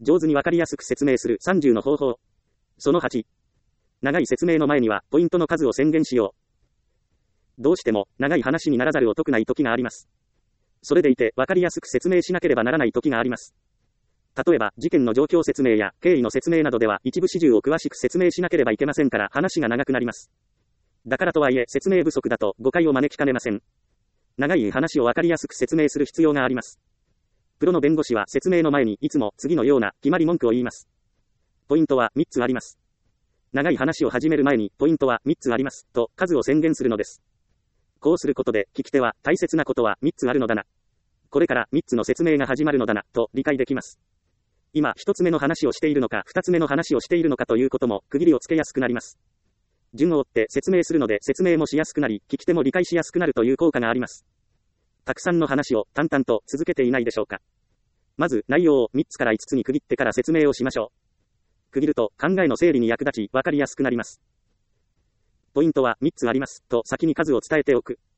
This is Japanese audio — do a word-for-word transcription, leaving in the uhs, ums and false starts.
上手にわかりやすく説明するさんじゅうの方法。そのはち。長い説明の前には、ポイントの数を宣言しよう。どうしても、長い話にならざるを得ない時があります。それでいて、わかりやすく説明しなければならない時があります。例えば、事件の状況説明や、経緯の説明などでは、一部始終を詳しく説明しなければいけませんから、話が長くなります。だからとはいえ、説明不足だと、誤解を招きかねません。長い話をわかりやすく説明する必要があります。プロの弁護士は説明の前にいつも次のような決まり文句を言います。ポイントはみっつあります。長い話を始める前にポイントはみっつありますと数を宣言するのです。こうすることで聞き手は大切なことはみっつあるのだな。これからみっつの説明が始まるのだなと理解できます。今ひとつめの話をしているのかふたつめの話をしているのかということも区切りをつけやすくなります。順を追って説明するので説明もしやすくなり聞き手も理解しやすくなるという効果があります。たくさんの話を淡々と続けていないでしょうか。まず内容をみっつからいつつに区切ってから説明をしましょう。区切ると考えの整理に役立ち分かりやすくなります。ポイントはみっつありますと先に数を伝えておく。